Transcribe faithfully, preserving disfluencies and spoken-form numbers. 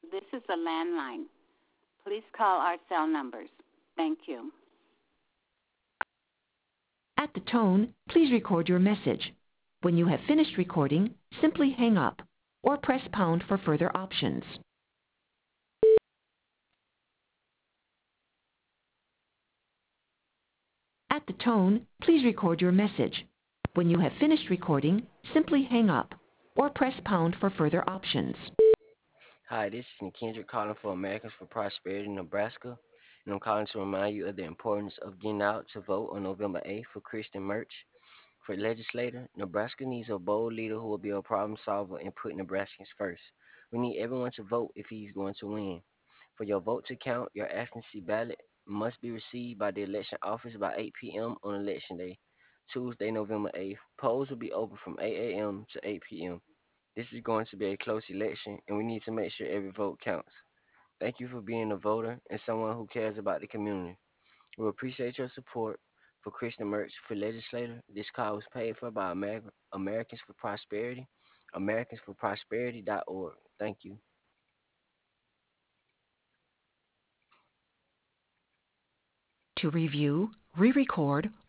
This is a landline. Please call our cell numbers. Thank you. At the tone, please record your message. When you have finished recording, simply hang up or press pound for further options. At the tone, please record your message. When you have finished recording, simply hang up or press pound for further options. Hi, this is Kendrick calling for Americans for Prosperity, Nebraska, and I'm calling to remind you of the importance of getting out to vote on November eighth for Christian Merch. For legislator, Nebraska needs a bold leader who will be a problem solver and put Nebraskans first. We need everyone to vote if he's going to win. For your vote to count, your absentee ballot must be received by the election office by eight p.m. on election day, Tuesday, November eighth. Polls will be open from eight a.m. to eight p.m. This is going to be a close election, and we need to make sure every vote counts. Thank you for being a voter and someone who cares about the community. We appreciate your support for Christian Merch for legislator. This call was paid for by Amer- Americans for Prosperity, americans for prosperity dot org. Thank you. To review, re-record,